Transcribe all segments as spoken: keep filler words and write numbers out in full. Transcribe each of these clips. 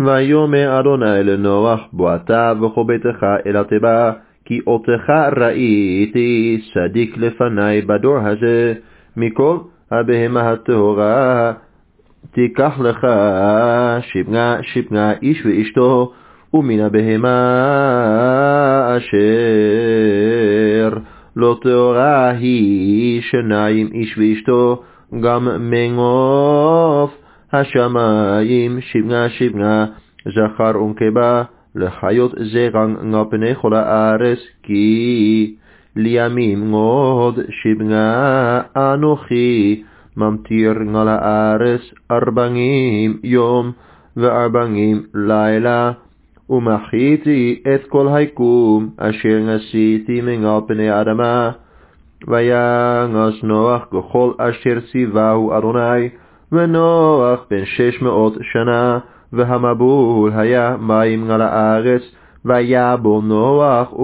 ויאמר אדוני לנוח בוא אתה וכל ביתך אל התיבה, כי אותך ראיתי צדיק לפני בדור הזה, מכל הבהמה הטהורה תיקח לך שבעה שבעה איש ואשתו, ומן הבהמה אשר לא טהורה היא שניים איש ואשתו, גם מנוף השמיים שבעה שבעה זכר ונקבה, לחיות זרען על פני כל הארץ, כי לימים עוד שבעה אנוכי ממטיר על הארץ ארבעים יום וארבעים לילה, ומחיתי את כל היקום אשר נסיתי מעל פני האדמה. וינגס נוח ככל אשר ציווהו אדוני, ונוח בן שש מאות שנה, והמבול היה מים על הארץ, ויבול נוח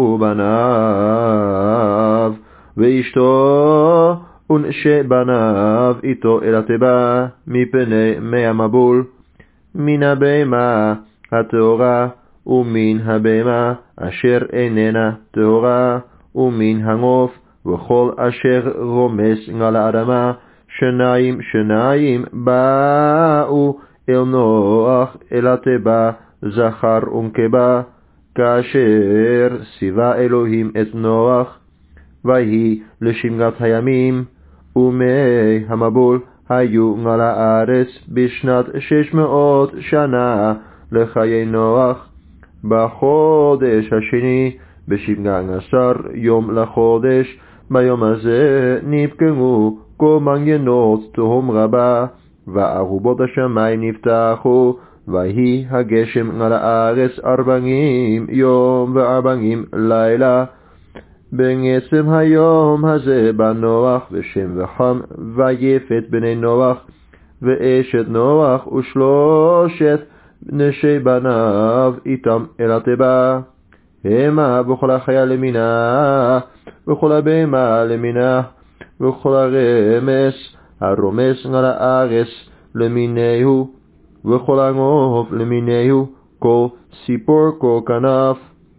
ובניו ואשתו ונשי בניו איתו אל התיבה, מפני מי המבול, מן הבהמה הטהורה ומן הבהמה אשר איננה טהורה, ומן הנוף וכל אשר רומס על האדמה, שניים שניים באו אל נוח אל התיבה, זכר ונקבה, כאשר ציווה אלוהים את נוח. ויהי לשמגת הימים ומי המבול היו על הארץ בשנת שש מאות שנה לחיי נוח, בחודש השני בשמגה עשר יום לחודש, ביום הזה נפקמו כל מנגנות תהום רבה, וארובות השמיים נפתחו, ויהי הגשם על הארץ ארבעים יום וארבעים לילה. בעצם היום הזה בא נוח ושם וחם ויפת בני נוח, ואשת נוח ושלושת נשי בניו איתם אל התיבה, המה וכל החיה למינה, וכל הבהמה למינה, וכל הרמס הרומס על הארץ למיניהו, וכל הנוף למיניהו, כל ציפור כל כנף.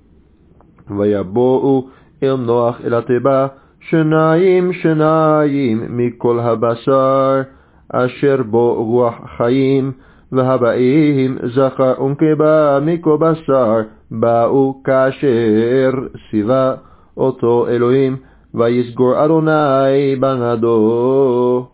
ויבואו אל נוח אל התיבה שניים שניים מכל הבשר אשר בו רוח חיים, והבאים זכר ונקבה מכל בשר באו כאשר ציווה אותו אלוהים, ויסגור אדוני בנדו.